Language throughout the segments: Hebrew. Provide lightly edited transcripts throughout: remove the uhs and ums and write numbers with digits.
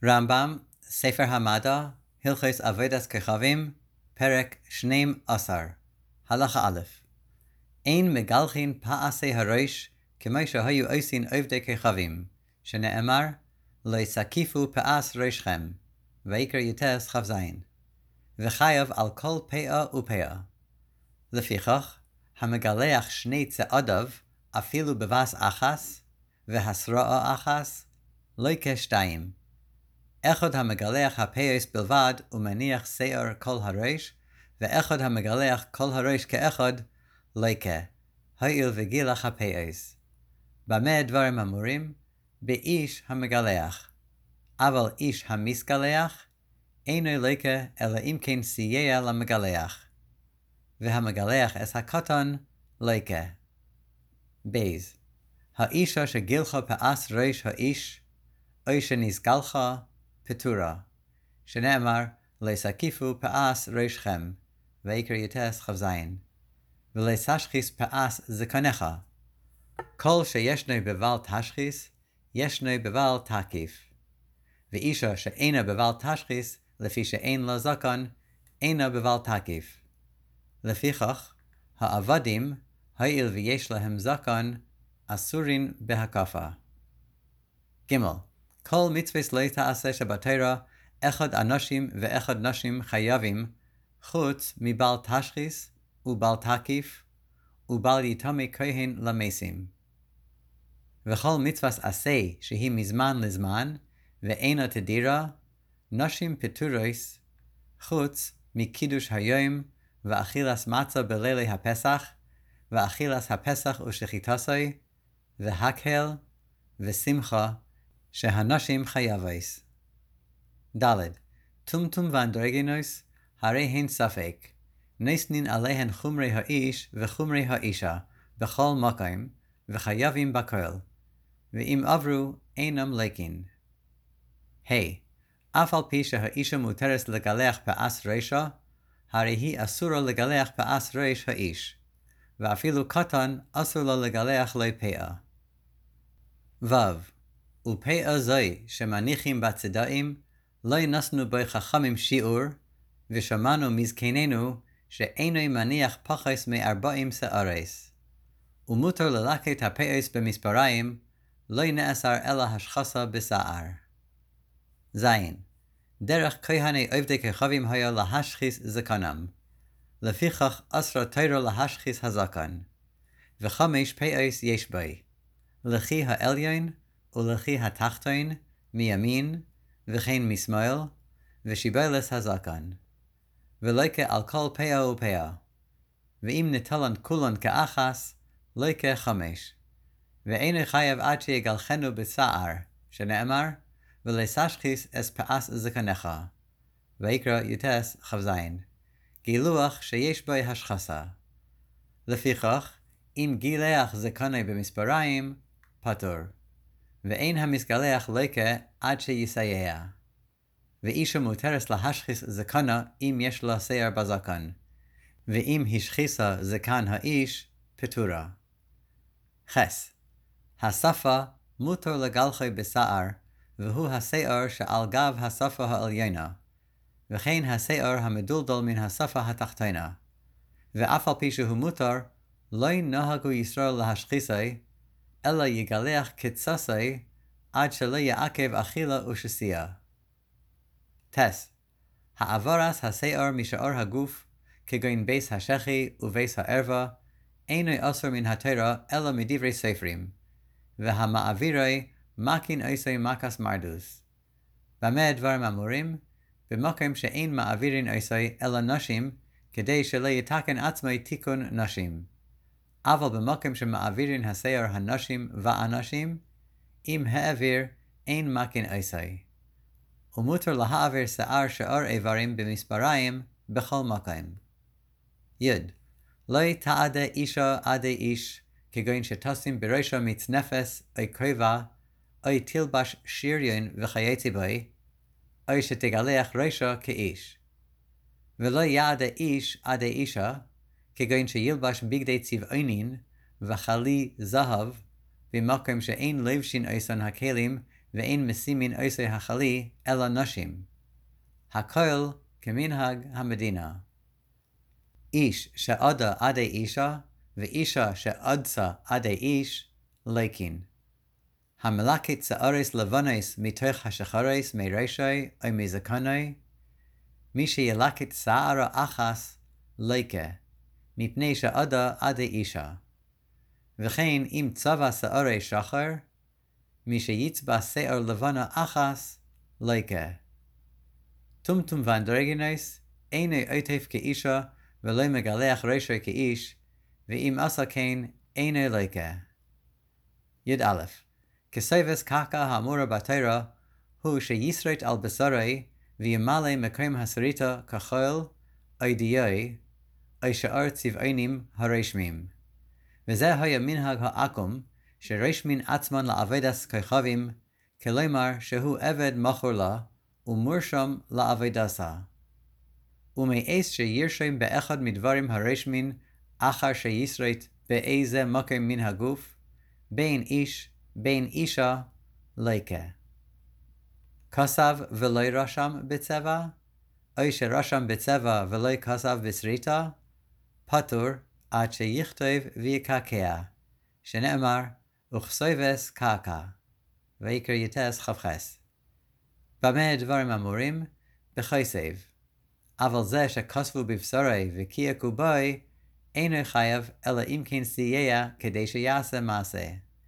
רמב"ם, ספר המדע, הלכות עבודת כוכבים, פרק 12. הלכה א'. אין מגלחין פעסי הראש כמו שהיו עושים עובדי כוכבים, שנאמר, לא יסקיפו פעס ראשכם, ויקרא י"ט כ"ז, וחייב על כל פאה ופאה. לפיכך, המגלח שני צעדיו, אפילו בבס אחס, והסרעה אחס, לא כשתיים. אחד המגלח הפאס בלבד ומניח שיער כל הראש, ואחד המגלח כל הראש כאחד, ליקה, הואיל וגילח הפאס. במה דברים אמורים? באיש המגלח. אבל איש המסגלח, אינו ליקה אלא אם כן סייע למגלח. והמגלח אס הקטן, ליקה. בייז. האישה שגילחה פאס ראש האיש, או שנסגלחה, פטורה, שנאמר, לסקיפו פאס ראשכם, ויקרא י"ט כ"ז, ולסשחיס פאס זקנך. כל שישנו בבל תשחיס, ישנו בבל תקיף. ואישה שאינה בבל תשחיס, לפי שאין לה זקן, אינה בבל תקיף. לפיכך, העבדים, הואיל ויש להם זקן, אסורין בהקפה. ג' כל מצווה לא תעשה שבתורה, אחד אנשים ואחד נשים חייבים, חוץ מבל תשחיס ובל תקיף, ובל יטמא כהן למסים. וכל מצווה עשה שהיא מזמן לזמן, ואינה תדירה, נשים פטורוס, חוץ מקידוש היום, ואכילס מצה בלילי הפסח, ואכילס הפסח ושחיטתו, והקהל, ושמחה, שהנשים חייבוס. ד' טומטום ואנדרוגינוס, הרי הן ספק, נסנין עליהן חומרי האיש וחומרי האישה, בכל מקום, וחייבים בכל, ואם עברו אינם לקין. אף על פי שהאישה מותרת לגלח פאס ראשה, הרי היא אסורה לגלח פאס ראש האיש, ואפילו קטן אסור לו לגלח לא פאה. ופאה זוי שמניחים בצדעים, לא נסנו בו חכמים שיעור, ושמענו מזקנינו שאינו מניח פחוס מ40 שערס. ומותר ללקט הפאס במספריים, לא נאסר אלא השחסה בשיער. ז. דרך כהני עובדי כוכבים היה להשחיס זקנם. לפיכך אסרה תורה להשחיס הזקן. וחמש פאס יש בי. לכי העליון ולכי התחתון, מימין, וכן משמאל, ושיבלס הזקן. וליקה על כל פאה ופאה. ואם נטלן כולן כאחס, ליקה 5. ואינו חייב עד שיגלחנו בשיער, שנאמר, ולסשחיס אס פאס זקנך. ויקרא י"ט כ"ז. גילוח שיש בו השחסה. לפיכך, אם גילח זקני במספריים, פטור. ואין המסגלח ליקה עד שיסייע. ואישה מותרת להשחיס זקנה אם יש לה שיער בזקן. ואם השחיסה זקן האיש, פטורה. חס. השפה מותר לגלחי בשיער, והוא השיער שעל גב השפה העליונה, וכן השיער המדולדל מן השפה התחתונה. ואף על פי שהוא מותר, לא נהגו ישראל להשחיסי, אלא יגלח קצסי, עד שלא יעכב אכילה ושסיעה. טס. העברס השיער משאר הגוף, כגון ביס השחי וביס הערווה, אינו אסור מן התורה אלא מדברי ספרים, והמעבירי מקין עושה מקס מרדוס. במה דברים אמורים? במקום שאין מעבירין עושה אלא נשים, כדי שלא יתקן עצמי תיקון נשים. אבל במקום שמעבירין השיער הנשים והאנשים, אם העביר אין מקין עושה. ומותר להעביר שיער שאר איברים במספריים בכל מקום. י. לא תעדה אישה עדי איש, כגון שתשים בראשו מצנפס או כובע, או תלבש שריון וכיוצא בו, או שתגלח ראשו כאיש. ולא יעדה איש עדי אישה, כגון שילבש בגדי צבעונין וחלי זהב, במקום שאין לבשין עשן הכלים ואין משימין עושי החלי אלא נשים. הכל כמנהג המדינה. איש שעדה עדי אישה, ואישה שעדסה עדי איש, לקין. המלקת שערס לבנס מתוך השחרס מרשי או מזקני, מי שילקת שערה אחס, ליקה, מפני שעדה עדי אישה. וכן אם צבע שערי שחר, מי שיצבע שער לבנה אחס, ליקה. טומטום ואנדרגינס, אינו עוטף כאישה, ולא מגלח רשי כאיש, ואם עשה כן, אינו ליקה. י"א כסייבס קקה האמורה בתורה, הוא שישרית על בשרי, וימלא מקום הסריטה כחול, או דיי, או שאר צבעונים הרשמים. וזה היה מנהג העקום, שרשמין עצמן לעבודת כוכבים, כלומר שהוא עבד מכור לה, ומורשם לעבודתה. ומאס שירשם באחד מדברים הרשמין, אחר שישרית באיזה מקום מן הגוף, בין איש, בין אישה, ליקה. כסב ולא רשם בצבע, או שרשם בצבע ולא כסב בסריטה, פטור עד שיכתוב ויקעקע, שנאמר, וכסייבס קעקע, ויקרא יתס כ"ח. במה הדברים אמורים? בכסב. אבל זה שכסבו בבשרי וקעקעו בוי, אינו חייב אלא אם כן סייע כדי שיעשה מעשה.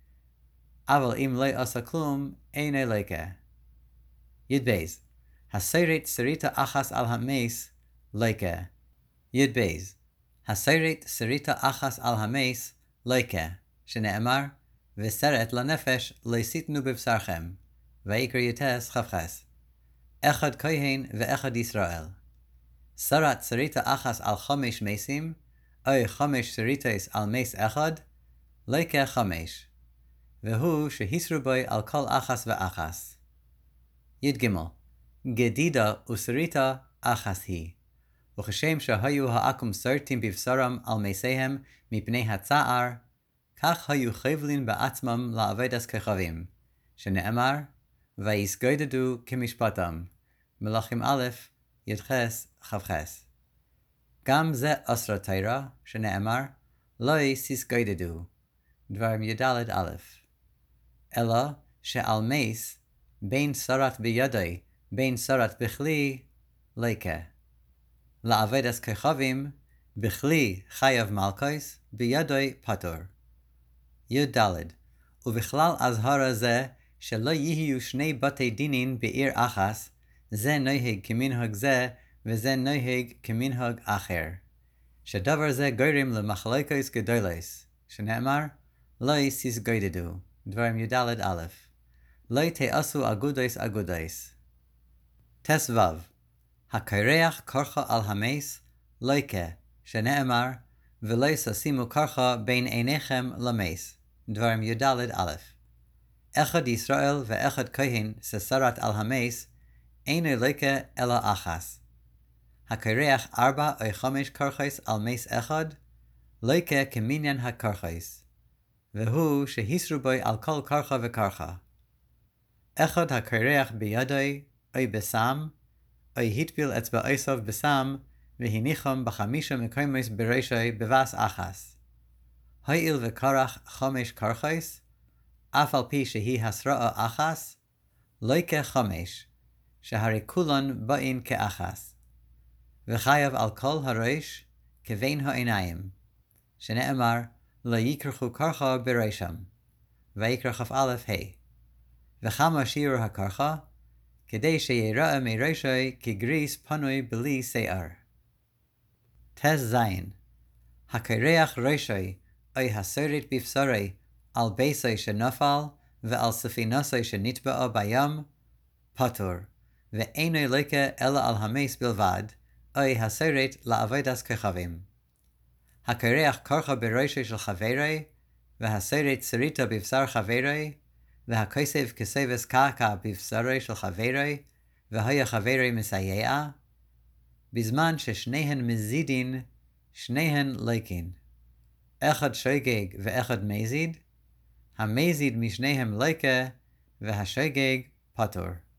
אבל אם לא עשה כלום, אינו ליקה. י"ב הסרט סריטה אחס על המס, ליקה. י"ב הסרט סריטה אחס על המס, ליקה, שנאמר, וסרט לנפש לא יסיתנו בבשרכם, ויקרא יתס כ"ח. אחד כהן ואחד ישראל. סרט סריטה אחס על 5 מסים, או 5 סריטס על מס אחד, ליקה 5. והוא שהסרו בוי על כל אחס ואחס. י"ג גדידה וסריטה אחס היא. וכשם שהיו העקום סרטים בבשרם על מסיהם מפני הצער, כך היו חבלין בעצמם לעבודת כוכבים, שנאמר, ויסגודדו כמשפטם, מלכים א', י"ח כ"ח. גם זה אסרה תורה, שנאמר, לא יסגודדו, דברים י"ד א'. אלא שעל מס, בין סרט בידי, בין סרט בכלי, ליקה. לעבודת כוכבים, בכלי חייב מלכוס, בידי פטור. י"ד ובכלל אזהרה זה, שלא יהיו 2 בתי דינין בעיר אחס, זה נוהג כמנהג זה, וזה נוהג כמנהג אחר. שדבר זה גורם למחלוקות גדולות, שנאמר, לא יסגודדו, דברים י"ד א'. לא תעשו אגודות אגודות. ט"ו הקרח קרחה על המס, ליקה, שנאמר, ולא תשימו קרחה בין עיניכם למס, דברים י"ד א'. אחד ישראל ואחד כהן ששרת על המס, אינו ליקה אלא אחס. הקרח 4 או 5 קרחס על מס אחד, ליקה כמניין הקרחס, והוא שהסרו בוי על כל קרחה וקרחה. אחד הקרח בידי, או בסם, או התפיל אצבעותיו בסם, והניחם ב5 מקומות בראשי בבס אחס. הואיל וקרח 5 קרחס, אף על פי שהיא הסרעה אחס, ליקה 5, שהרי כולן באין כאחס. וחייב על כל הראש כבין העיניים, שנאמר, לא יקרחו קרחה בראשם, ויקרא כ"א ה'. וכמה שיעור הקרחה, כדי שיראה מראשי כגריס פנוי בלי שיער. ט"ז הקרח ראשי, או הסרט בבשרי, על ביסי שנפל, ועל ספינוסי שנטבעה בים, פטור, ואינו ליקה אלא על המס בלבד, או הסרט לעבודת כוכבים. הקרח קרחה בראשי של חברי, והסרט סריטה בבשר חברי, והכסף כסבס קעקע בבשרי של חברי, והיה חברי מסייע, בזמן ששניהן מזידין, שניהן ליקין. אחד שוגג ואחד מזיד, המזיד משניהם ליקה, והשוגג פטור.